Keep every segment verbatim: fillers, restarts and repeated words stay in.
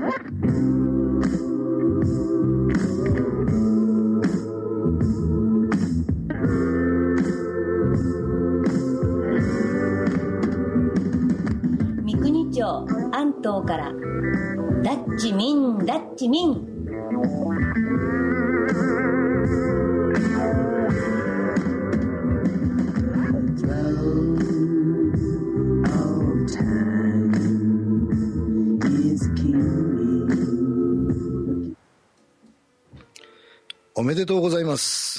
三国町安東からダッチミンダッチミン。 おめでとうございます。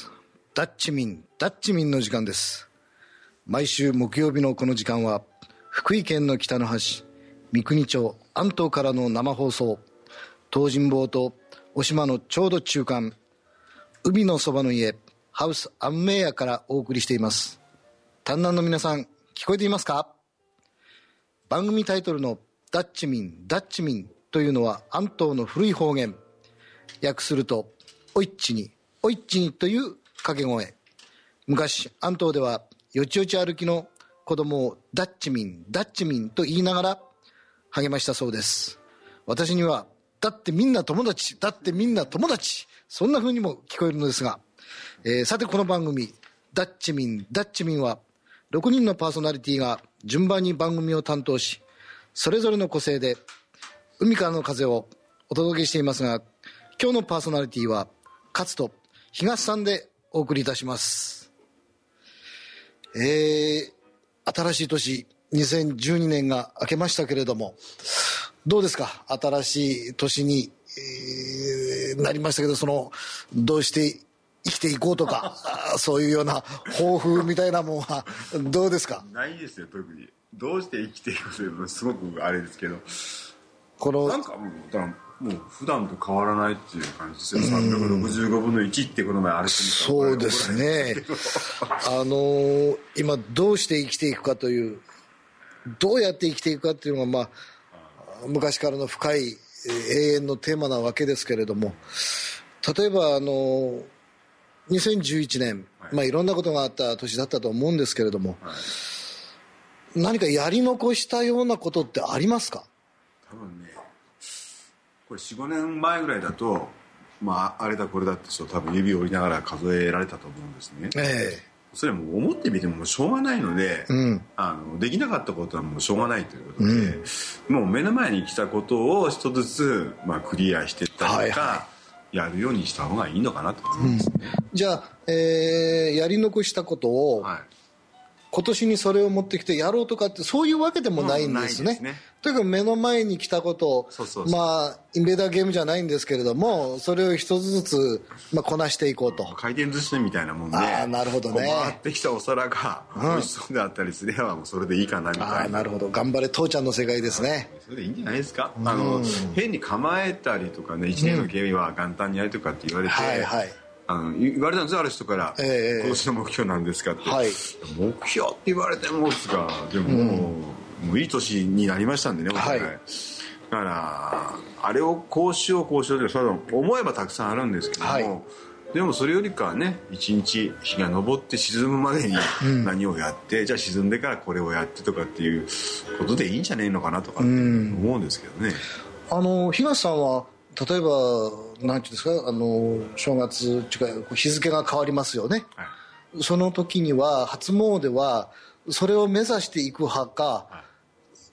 ダッチミンダッチミンの時間です。毎週木曜日のこの時間は福井県の北の端三国町安東からの生放送、東尋坊と渡島のちょうど中間、海のそばの家ハウスアンメイヤからお送りしています。丹南の皆さん、聞こえていますか？番組タイトルのダッチミンダッチミンというのは安東の古い方言、訳するとおいっちにおいっちにという掛け声。昔安東ではよちよち歩きの子供をダッチミンダッチミンと言いながら励ましたそうです。私にはだってみんな友達だってみんな友達、そんな風にも聞こえるのですが、えー、さてこの番組ダッチミンダッチミンはろくにんのパーソナリティが順番に番組を担当し、それぞれの個性で海からの風をお届けしていますが、今日のパーソナリティは勝と東さんでお送りいたします。えー、新しい年にせんじゅうにねんが明けましたけれども、どうですか？新しい年に、えー、なりましたけど、そのどうして生きていこうとかそういうような抱負みたいなもんはどうですか？ ないですよ、特に。どうして生きていくというのはすごくあれですけど、 このなんかもうだからもう普段と変わらないっていう感じですよ。さんびゃくろくじゅうごぶんのいちってこの前あれしてみた。 そうですね。あのー、今どうして生きていくかという、どうやって生きていくかっていうのが、まあ昔からの深い永遠のテーマなわけですけれども、例えばあのー、にせんじゅういちねん、はい、まあいろんなことがあった年だったと思うんですけれども、はい、何かやり残したようなことってありますか？ 多分ね、これ よん,ご 年前ぐらいだと、まああれだこれだって多分指を折りながら数えられたと思うんですね。ええ、それはもう思ってみてもしょうがないので、うん、あのできなかったことはもうしょうがないということで、うん、もう目の前に来たことを一つずつ、まあ、クリアしていったりとか、はいはい、やるようにした方がいいのかなと思いますね。うん、 じゃあ、えー、やり残したことを、はい、今年にそれを持ってきてやろうとかってそういうわけでもないんですね。うん、ないですね。とにかく目の前に来たことを、そうそうそう、まあインベーダーゲームじゃないんですけれども、それを一つずつ、まあ、こなしていこうと。 回転寿司みたいなもんで、 あ、なるほどね、 回ってきたお皿が美味しそうであったりすればもうそれでいいかなみたいな。 あ、なるほど、頑張れ父ちゃんの世界ですね。 それでいいんじゃないですか。うん、あの変に構えたりとかね、いちねんの経営は元旦にやるとかって言われて、うん、はいはい、あの言われたんですよ、ある人から、えー、今年の目標なんですかって、はい、目標って言われてもですが、でも、うん、もういい年になりましたんでね、はい、だからあれをこうしようこうしようって思えばたくさんあるんですけども、はい、でもそれよりかはね、一日日が昇って沈むまでに何をやって、うん、じゃあ沈んでからこれをやってとかっていうことでいいんじゃねえのかなとかって思うんですけどね。 うん、あの東さんは例えば何ていうんですか、あの正月っていうか日付が変わりますよね、はい、その時には初詣はそれを目指していく派か、はい、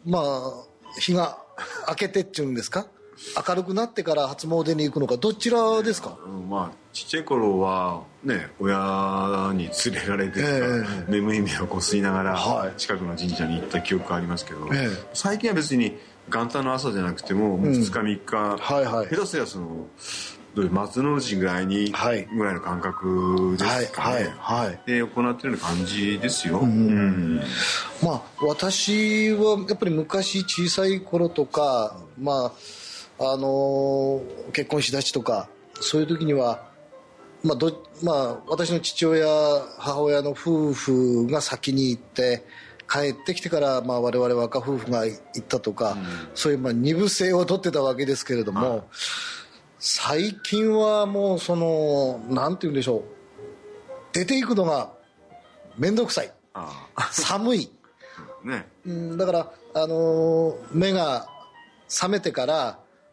まあ日が明けてっていうんですか、明るくなってから初詣に行くのか、どちらですか？ まあちっちゃい頃はね、親に連れられて、えー、眠い目をこすりながら近くの神社に行った記憶がありますけど、えー、最近は別に元旦の朝じゃなくてもふつかみっか、うん、はいはい、下手すりゃその松の内ぐらいに、はい、ぐらいの感覚ですかね、はいはいはい、で行ってるような感じですよ。うん、うん、 まあ私はやっぱり昔小さい頃とか、まああのー、結婚しだちとかそういう時には、まあどまあ、私の父親母親の夫婦が先に行って帰ってきてから、まあ、我々若夫婦が行ったとか、うん、そういうまあ二部制を取ってたわけですけれども、はい、最近はもうそのなんて言うんでしょう、出ていくのが面倒くさい、寒い、ね、うん、だから、あのー、目が覚めてから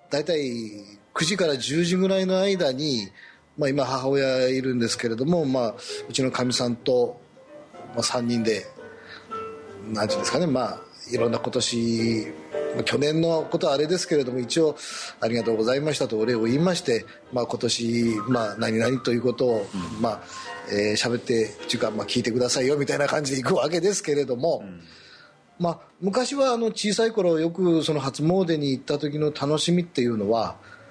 だいたいくじからじゅうじぐらいの間に、まあ、今母親いるんですけれども、まあ、うちのかみさんと、まあ、さんにんで何ていうんですかね、まあいろんな今年去年のことはあれですけれども、一応ありがとうございましたとお礼を言いまして、まあ、今年、まあ、何々ということを、うん、まあえー、喋ってっていうか、まあ、聞いてくださいよみたいな感じでいくわけですけれども、うん、まあ、昔はあの小さい頃よくその初詣に行った時の楽しみっていうのは、うん、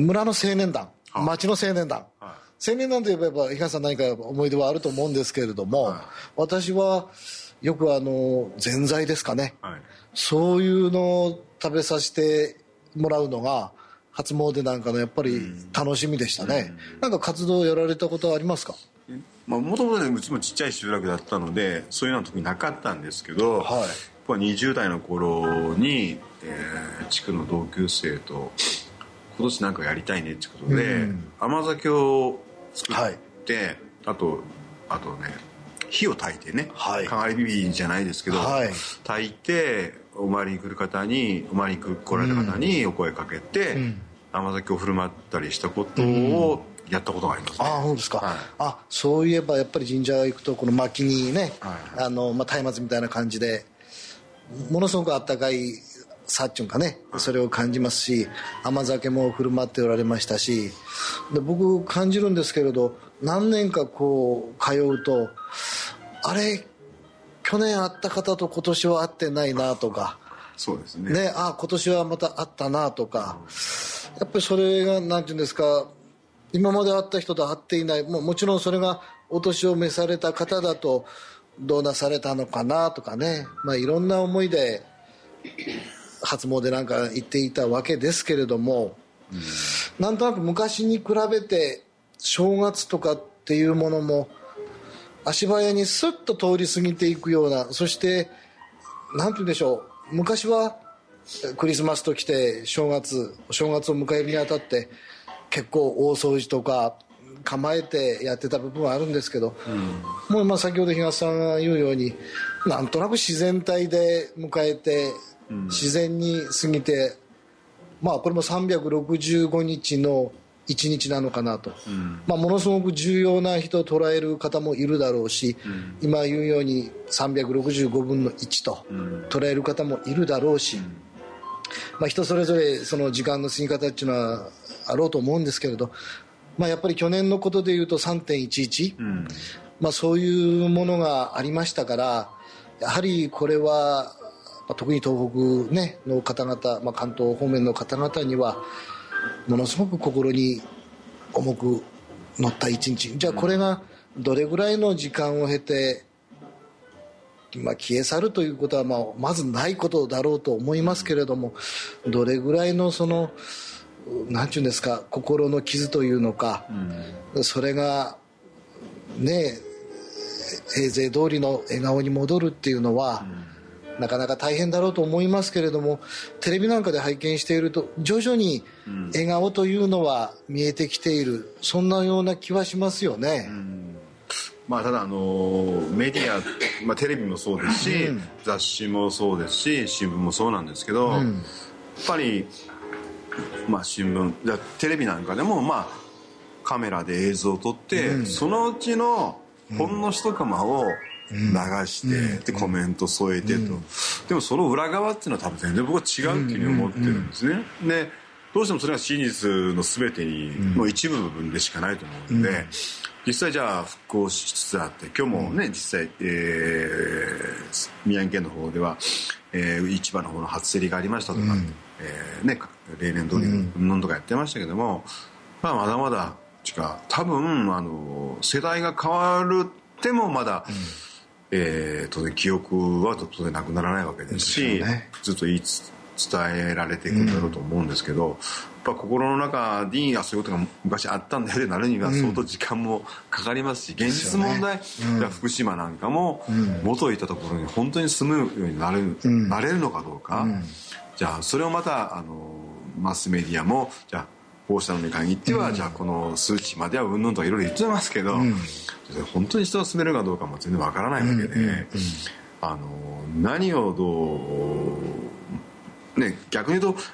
村の青年団、町の青年団、はい、青年団といえば東さん何か思い出はあると思うんですけれども、はい、私はよくあのぜんざいですかね、はい、そういうのを食べさせてもらうのが初詣なんかのやっぱり楽しみでしたね、うん、なんか活動をやられたことはありますか？ もともとうちもちっちゃい集落だったのでそういうのは特になかったんですけど、はい、にじゅう代の頃に、えー、地区の同級生と今年なんかやりたいねってことで、うん、甘酒を作って、はい、あとあとね火を焚いてね、はい、かがり火じゃないですけど、はい、焚いてお参りに来る方にお参りに来られた方にお声かけて、うん、甘酒を振る舞ったりしたことをやったことがありますね、うん、 ああそうですか、はい、あそういえばやっぱり神社行くとこの薪にね、はいはい、あのまあ、松明みたいな感じでものすごくあったかいさっちゅうんかね、それを感じますし甘酒も振る舞っておられましたし、で僕感じるんですけれど何年かこう通うとあれ去年会った方と今年は会ってないなとか、 そうですね、 ね、あ今年はまた会ったなとか、やっぱりそれが何て言うんですか、今まで会った人と会っていない、もうもちろんそれがお年を召された方だとどうなされたのかなとかね、まあ、いろんな思いで初詣なんか行っていたわけですけれども、うん、なんとなく昔に比べて正月とかっていうものも足早にスッと通り過ぎていくような、そしてなんて言うんでしょう、昔はクリスマスときて正月正月を迎えるにあたって結構大掃除とか構えてやってた部分はあるんですけど、うん、もうまあ先ほど東さんが言うようになんとなく自然体で迎えて、うん、自然に過ぎて、まあこれもさんびゃくろくじゅうごにちのいちにちなのかなと、うんまあ、ものすごく重要な人を捉える方もいるだろうし、うん、今言うようにさんびゃくろくじゅうごぶんのいちと捉える方もいるだろうし、うんまあ、人それぞれその時間の過ぎ方っていうのはあろうと思うんですけれど、まあ、やっぱり去年のことでいうと さんてんいちいち、うんまあ、そういうものがありましたから、やはりこれは、まあ、特に東北、ね、の方々、まあ、関東方面の方々にはものすごく心に重く乗った一日。じゃあこれがどれぐらいの時間を経て、まあ、消え去るということはまあまずないことだろうと思いますけれども、どれぐらいのそのなんていうんですか、心の傷というのか、うん、それがね平成通りの笑顔に戻るっていうのは、うん、なかなか大変だろうと思いますけれども、テレビなんかで拝見していると徐々に笑顔というのは見えてきている、そんなような気はしますよね、うんまあ、ただあのメディア、まあ、テレビもそうですし、うん、雑誌もそうですし新聞もそうなんですけど、うん、やっぱり、まあ、新聞テレビなんかでも、まあ、カメラで映像を撮って、うん、そのうちのほんの一コマを流して、うん、でコメント添えてと、うん、でもその裏側っていうのは多分全然僕は違うっていうふうに思ってるんですね、うん、でどうしてもそれが真実の全てにの一部分でしかないと思うんで、うん、実際じゃあ復興しつつあって、今日もね、うん、実際、えー、宮城県の方では、えー、市場の方の初競りがありましたとか、うんえーね、例年通りのとかやってましたけども、まあ、まだまだ多分あの世代が変わるってもまだ、うんえー、当然記憶は当然なくならないわけですし、ね、ずっと言い伝えられていくんだろうと思うんですけど、うん、やっぱ心の中にあそういうことが昔あったんだよってなるには相当時間もかかりますし、現実問題、ねうん、福島なんかも元いたところに本当に住むようになれる、うん、なれるのかどうか、うん、じゃあそれをまたあのマスメディアもじゃあこうしたのに限っては、うん、じゃあこの数値まではうんぬんとかいろいろ言ってますけど、うん、本当に人が住めるかどうかも全然わからないわけで、うんうんうん、あの何をどう、ね、逆に言うと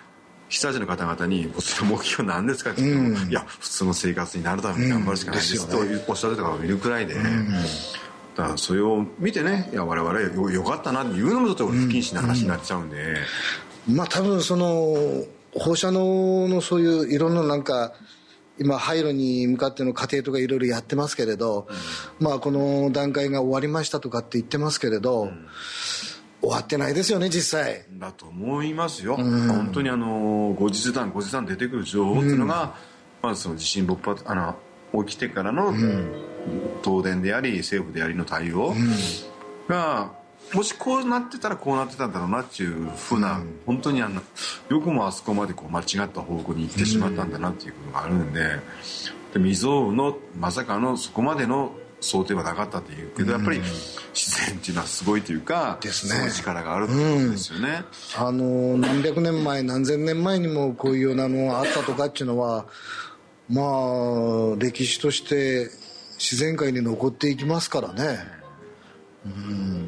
被災者の方々に「こちら目標なんですか?」って言っても、うん、いや普通の生活になるために頑張るしかないです、うん、とおっしゃる方がいるくらいで、うん、だからそれを見てね、いや我々 よ, よかったなっていうのもちょっと不謹慎な話になっちゃうんで、 うん、まあ多分その放射能のそういういろんななんか今廃炉に向かっての過程とかいろいろやってますけれど、うん、まあこの段階が終わりましたとかって言ってますけれど、うん、終わってないですよね実際。 だと思いますよ、うん、本当にあの後日談後日談出てくる情報っていうのが、うん、まずその地震勃発あの起きてからの、うん、東電であり政府でありの対応が、うん、もしこうなってたらこうなってたんだろうなっていうふうな、うん、本当にあのよくもあそこまでこう間違った方向に行ってしまったんだなっていうことがあるんで、で未曾有のまさかのそこまでの想定はなかったというけど、やっぱり自然っていうのはすごいというか、ですね、すごい力があるってことですよね、 うん、あの何百年前何千年前にもこういうようなのがあったとかっていうのはまあ歴史として自然界に残っていきますからね。 うん、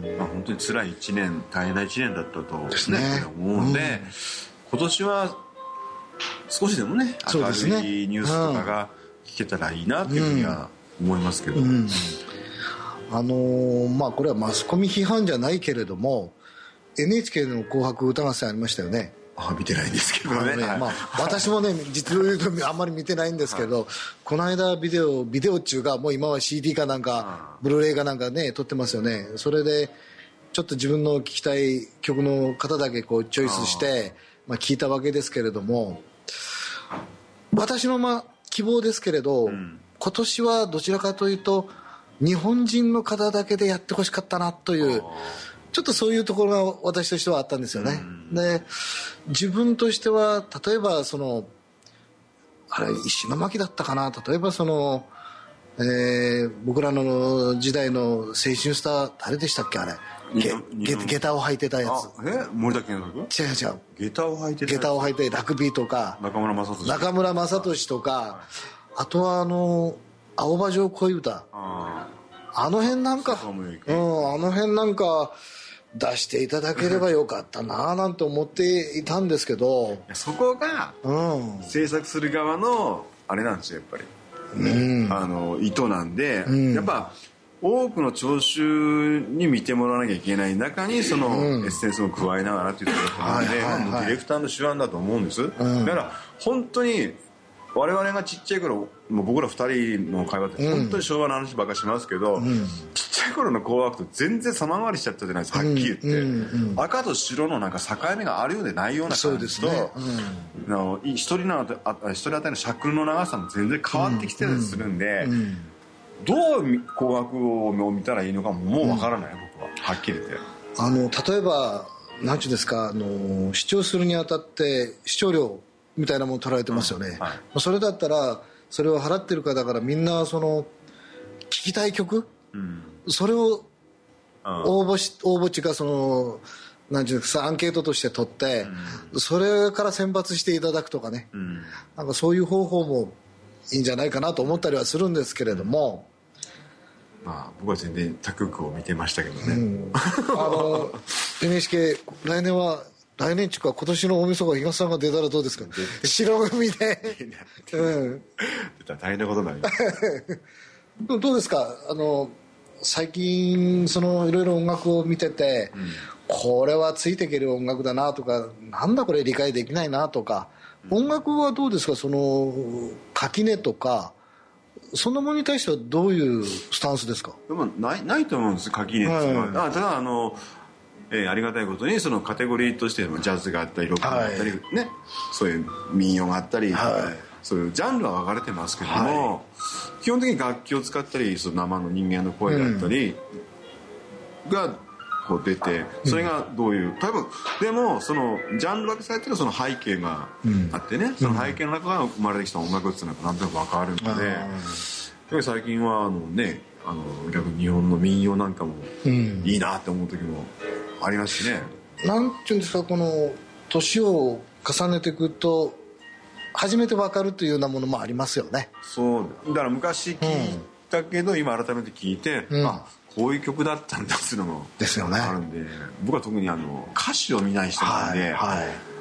まあ、本当に辛いいちねん大変ないちねんだったとですね、思うので、うん、今年は少しでもね明るいニュースとかが聞けたらいいなっていうふうには思いますけど、うんうん、 あのー、まあこれはマスコミ批判じゃないけれども エヌエイチケー の紅白歌合戦ありましたよね。 あ見てないんですけどね、ね、 まあ、私もね実を言うとあんまり見てないんですけど、はい、この間ビデオビデオ中がもう今は シーディー かなんかブルーレイかなんかね撮ってますよね。それでちょっと自分の聴きたい曲の方だけこうチョイスしてまあ聞いたわけですけれども、私のまあ希望ですけれど、うん、今年はどちらかというと日本人の方だけでやってほしかったなというちょっとそういうところが私としてはあったんですよね、うん、で自分としては例えばそのあれ石巻だったかな、例えばその、えー、僕らの時代の青春スター誰でしたっけあれげげ下駄を履いてたやつ。 え森田健作？違う違う下駄を履いてた下駄を履いてラグビーとか中村雅俊中村雅俊とか、はい、あとはあの青葉城恋歌 あ, あの辺なんか、うん、あの辺なんか出していただければよかったななんて思っていたんですけどそこが、うん、制作する側のあれなんですよやっぱり、うん、あの意図なんで、うん、やっぱ多くの聴衆に見てもらわなきゃいけない中にそのエッセンスも加えながらっていうところなので、はいはいはい、ディレクターの手腕だと思うんです、うん、だから本当に我々がちっちゃい頃もう僕らふたりの会話って本当に昭和の話ばっかりしますけど、うん、ちっちゃい頃の紅白と全然様変わりしちゃったじゃないですか、はっきり言って、うんうん、赤と白のなんか境目があるようでないような感じと、ねうん、一人の一人当たりの尺の長さも全然変わってきてたりするんで、うんうん、どう紅白を見たらいいのかもうわからない、うん、僕ははっきり言ってあの例えば何ていうんですかあの視聴するにあたって視聴料みたいなもの取られてますよね、うんはい、それだったらそれを払ってる方からみんなその聞きたい曲、うん、それを応募し応募っていうかその何ていうんですかアンケートとして取って、うん、それから選抜していただくとかね、うん、なんかそういう方法もいいんじゃないかなと思ったりはするんですけれども、 まあ僕は全然他局を見てましたけどね、うん、あの エヌエイチケー 来年は来年っていうか今年の大晦日東さんが出たらどうですか白組でうん、 出たら大変なことになりますどうですかあの最近そのいろいろ音楽を見てて、うん、これはついていける音楽だなとかなんだこれ理解できないなとか、うん、音楽はどうですかその垣根とかそのものに対してはどういうスタンスですか。 でもないないと思うんです垣根っていうのは、はい、ただあのえー、ありがたいことにそのカテゴリーとしてジャズがあったりロックがあったり、はい、ね、そういう民謡があったり、はい、そういうジャンルは分かれてますけども、はい、基本的に楽器を使ったりその生の人間の声だったりがこう出て、うん、それがどういう例えばでもそのジャンル分けされてるその背景があってね、うん、その背景の中から生まれてきた音楽っていうのはなんとなく分かるので、うん、最近はあのねあの逆に日本の民謡なんかもいいなって思う時もありますしね。 なんていうんですかこの年を重ねていくと初めて分かるというようなものもありますよね。 そうだから昔聞いたけど、うん、今改めて聞いて、うん、あこういう曲だったんだっていうのもあるんで、僕は特にあの歌詞を見ない人なんで、はいはい、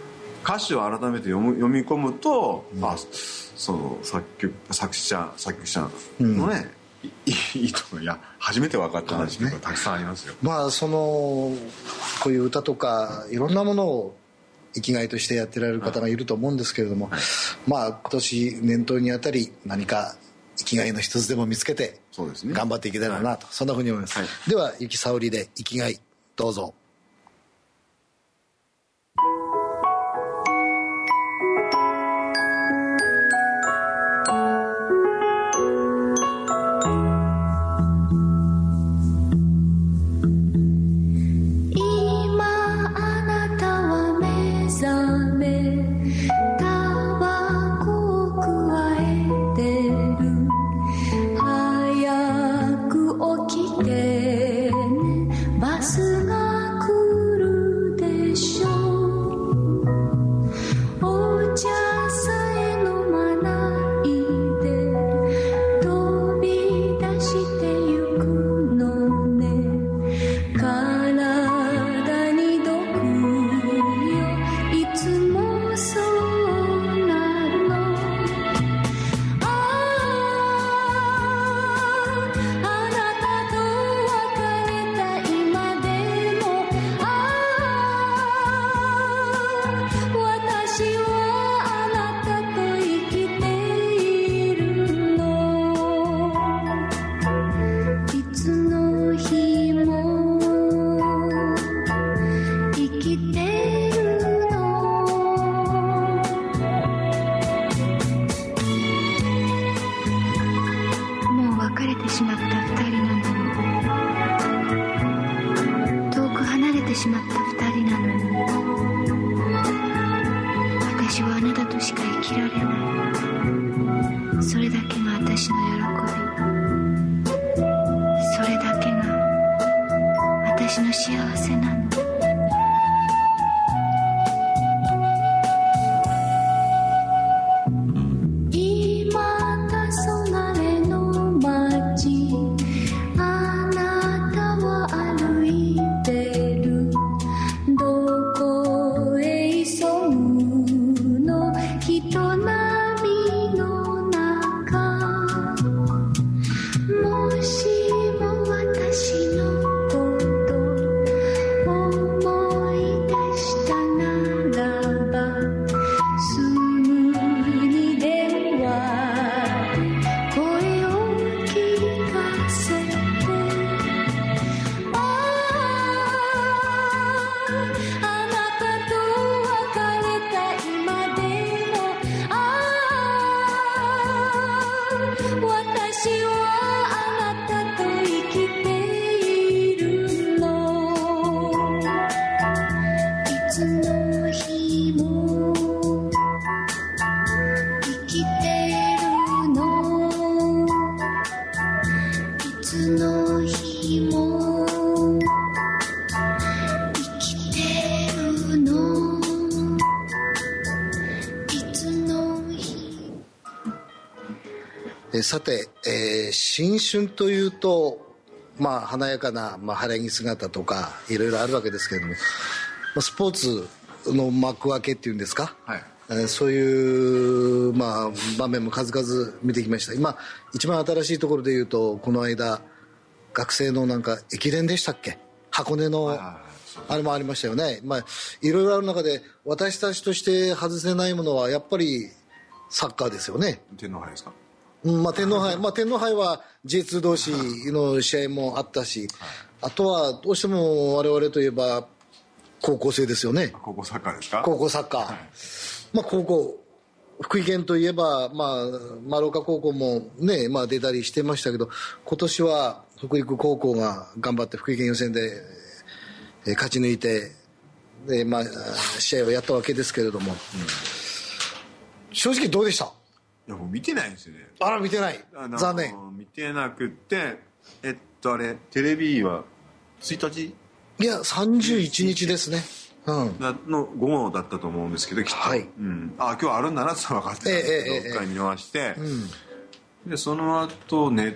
歌詞を改めて読む読み込むと、うん、あその作曲作者作曲者のね、うん、いいいといや初めて分かった話がたくさんありますよ。 まあそのこういう歌とかいろんなものを生きがいとしてやってられる方がいると思うんですけれども、はい、まあ今年年頭にあたり何か生きがいの一つでも見つけて頑張っていけたらなと、そんなふうに思います、はい、では由紀さおりで生きがいどうぞ。さて、えー、新春というと、まあ、華やかな、まあ、晴れ着姿とかいろいろあるわけですけれども、まあ、スポーツの幕開けっていうんですか、はい、えー、そういう、まあ、場面も数々見てきました。今一番新しいところでいうとこの間学生のなんか駅伝でしたっけ、箱根のあれもありましたよね。まあ、いろいろある中で私たちとして外せないものはやっぱりサッカーですよね。 天皇杯ですか。 まあ、天皇杯、まあ、天皇杯は ジェイツー 同士の試合もあったし、あとはどうしても我々といえば高校生ですよね。 高校サッカーですか。 高校サッカー、はい、まあ、高校福井県といえば、まあ、丸岡高校もね、まあ、出たりしてましたけど、今年は北陸高校が頑張って福井県予選で勝ち抜いてで、まあ、試合をやったわけですけれども、うん、正直どうでした？ いやもう見てないんですよね。 あら見てない。残念。 見てなくて、えっとあれテレビはついたち？ いやさんじゅういちにちですね。うん、 の午後だったと思うんですけど、きっと、はい、うん、あ今日あるんだなって分かってたんですけど、ええええ、一回見逃して、うん、でその後ネッ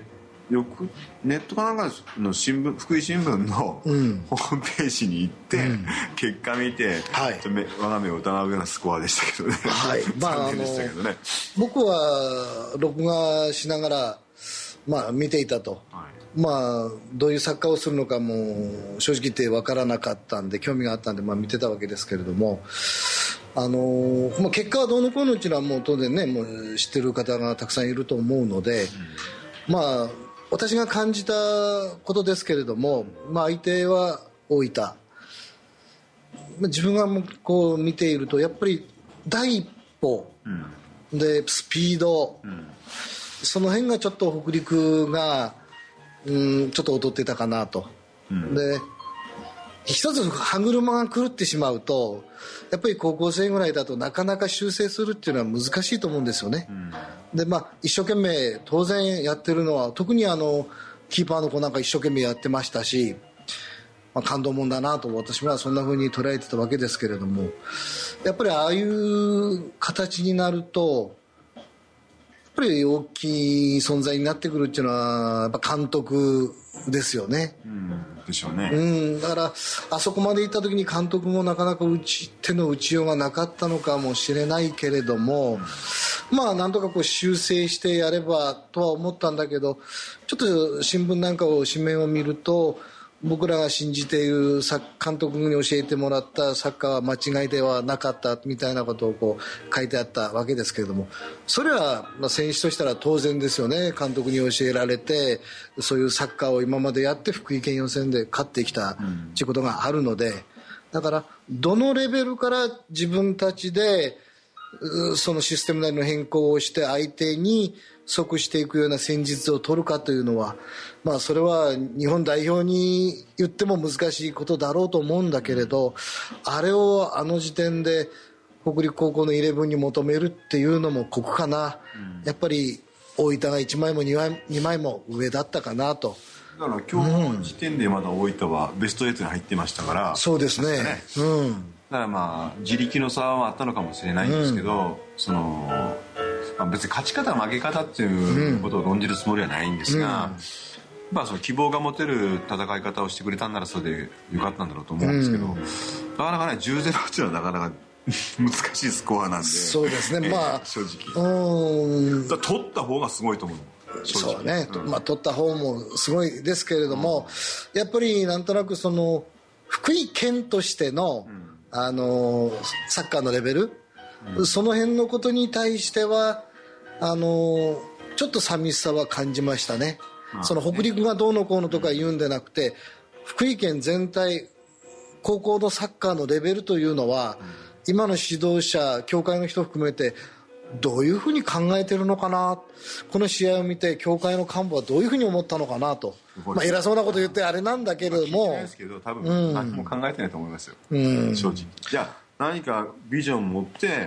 よくネットかなんかの新聞福井新聞のホームページに行って、うん、結果見て、はい、我が目を疑うようなスコアでしたけどね、はい、まあ、残念でしたけどね。 あの僕は録画しながら、まあ、見ていたと、はい、まあ、どういう作家をするのかも正直言って分からなかったんで興味があったんで、まあ、見てたわけですけれども、あのまあ、結果はどうのこうのうちのはもう当然ねもう知ってる方がたくさんいると思うので、うん、まあ私が感じたことですけれども、まあ、相手は大分、自分がこう見ているとやっぱり第一歩、うん、でスピード、うん、その辺がちょっと北陸が、うん、ちょっと劣ってたかなと、うん、で一つ歯車が狂ってしまうとやっぱり高校生ぐらいだとなかなか修正するっていうのは難しいと思うんですよね、うん、でまあ一生懸命当然やってるのは特にあのキーパーの子なんか一生懸命やってましたし、まあ、感動もんだなと私はそんな風に捉えてたわけですけれども、やっぱりああいう形になるとやっぱり大きい存在になってくるっていうのはやっぱ監督ですよね、 うんでしょうね、 うん、だからあそこまで行った時に監督もなかなか打ち手の打ちようがなかったのかもしれないけれども、まあなんとかこう修正してやればとは思ったんだけど、ちょっと新聞なんかを紙面を見ると僕らが信じている監督に教えてもらったサッカーは間違いではなかったみたいなことをこう書いてあったわけですけれども、それはまあ選手としたら当然ですよね。監督に教えられてそういうサッカーを今までやって福井県予選で勝ってきたということがあるので、だからどのレベルから自分たちでそのシステム内の変更をして相手に即していくような戦術を取るかというのは、まあそれは日本代表に言っても難しいことだろうと思うんだけれど、あれをあの時点で北陸高校のイレブンに求めるっていうのも酷かな、うん、やっぱり大分がいちまいもにまい、にまいも上だったかなと。 だから今日の時点でまだ大分はベストエイトに入ってましたから、 うん、そうですね、ね、うん、 だからまあ自力の差はあったのかもしれないんですけど、うん、そのまあ、別に勝ち方負け方っていうことを論じるつもりはないんですが、うん、まあその希望が持てる戦い方をしてくれたんならそれでよかったんだろうと思うんですけど、うん、なかなかね じゅうたいゼロ っていうのはなかなか難しいスコアなんで、 そうですね、まあ正直うんだ取った方がすごいと思う。 そうね、うん、まあ取った方もすごいですけれども、うん、やっぱりなんとなくその福井県としての、うん、あのサッカーのレベル、うん、その辺のことに対してはあのちょっと寂しさは感じましたね。ああその北陸がどうのこうのとか言うんでなくて、福井県全体高校のサッカーのレベルというのは、うん、今の指導者協会の人含めてどういうふうに考えてるのかな、この試合を見て協会の幹部はどういうふうに思ったのかなと、まあ、偉そうなこと言ってあれなんだけれども、 まあ、聞いてないですけど多分何も考えてないと思いますよ、うん、正直。じゃあ何かビジョンを持って、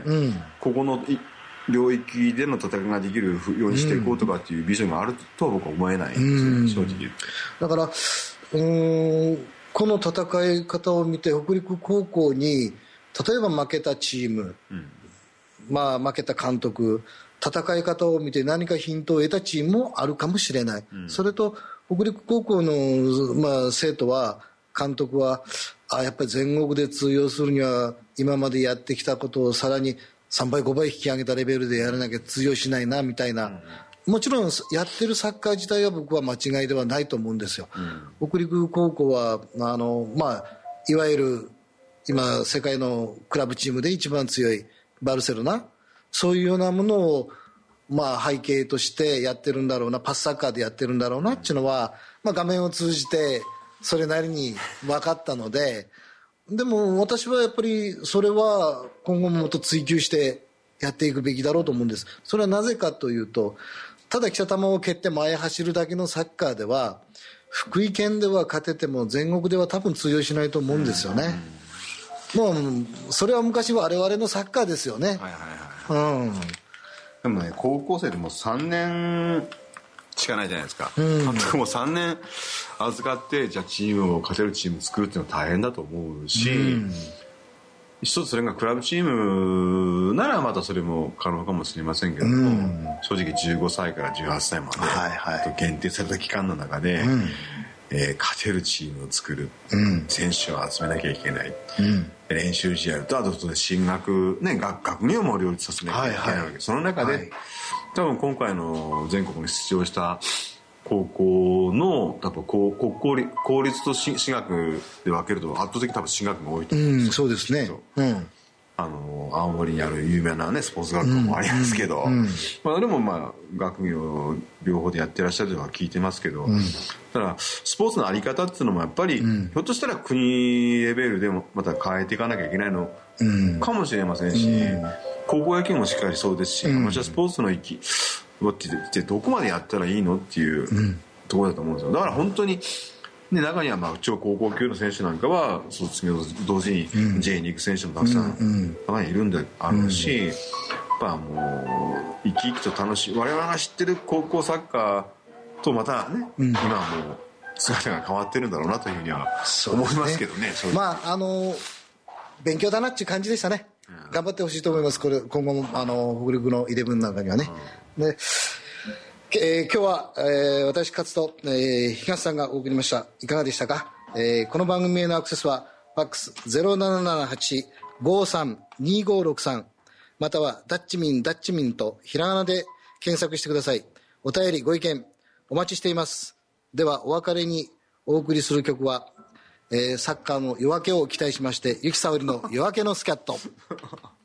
うん、ここの領域での戦いができるようにしていこうとかっていうビジョンがあるとは僕は思えないんですね、うん、正直言って。 だからうーんこの戦い方を見て北陸高校に例えば負けたチーム、うん、まあ負けた監督、戦い方を見て何かヒントを得たチームもあるかもしれない、うん、それと北陸高校の、まあ、生徒は監督はあやっぱり全国で通用するには今までやってきたことをさらにさんばいごばい引き上げたレベルでやらなきゃ通用しないなみたいな、うん、もちろんやってるサッカー自体は僕は間違いではないと思うんですよ、うん、北陸高校はあの、まあ、いわゆる今世界のクラブチームで一番強いバルセロナ、そういうようなものを、まあ、背景としてやってるんだろうな、パスサッカーでやってるんだろうなっていうのは、まあ、画面を通じてそれなりに分かったので、でも私はやっぱりそれは今後ももっと追求してやっていくべきだろうと思うんです。それはなぜかというと、ただ北球を蹴って前走るだけのサッカーでは福井県では勝てても全国では多分通用しないと思うんですよね。もうそれは昔は我々のサッカーですよね、はいはいはい、うん、 でもね高校生でもさんねんしかないじゃないですか、うん、監督もさんねん預かってじゃあチームを勝てるチームを作るっていうのは大変だと思うし、うん、 一つそれがクラブチームならまたそれも可能かもしれませんけども、うん、正直じゅうごさいからじゅうはっさいまで、はいはい、限定された期間の中で、うんえー、勝てるチームを作る、うん、選手を集めなきゃいけない、うん、練習試合とあと進学、ね、学, 学業も両立させなきゃいけないわけ、はいはい、その中で、はい、多分今回の全国に出場した高校の多分公公立公立と私学で分けると圧倒的に多分私学が多いと思うんです、 うん、そうですね、うん、 あの青森にある有名な、ね、スポーツ学校もありますけど、うんうんまあ、でもまあ学業両方でやってらっしゃるとは聞いてますけど、うん、ただスポーツの在り方っていうのもやっぱり、うん、ひょっとしたら国レベルでもまた変えていかなきゃいけないのかもしれませんし、うん、高校野球もしっかりそうですし、うん、アマチュアスポーツの域ってどこまでやったらいいのっていうところだと思うんですよ。だから本当に、ね、中にはまあ超高校級の選手なんかは卒業と同時に J に行く選手もたくさん中にいるんであるし、やっぱもう生き生きと楽しい我々が知ってる高校サッカーとまたね、うん、今はもう姿が変わってるんだろうなというふうには思いますけどね。 まああの勉強だなっていう感じでしたね。頑張ってほしいと思います。これ今後もあの北陸のイレブンなんかにはね、うんでえー、今日は、えー、私勝と、えー、東さんがお送りました。いかがでしたか。えー、この番組へのアクセスはファックス ゼロなななはち ごさん にごろくさん またはダッチミンダッチミンとひらがなで検索してください。お便りご意見お待ちしています。ではお別れにお送りする曲は、えー、サッカーの夜明けを期待しまして、ゆきさおりの夜明けのスキャット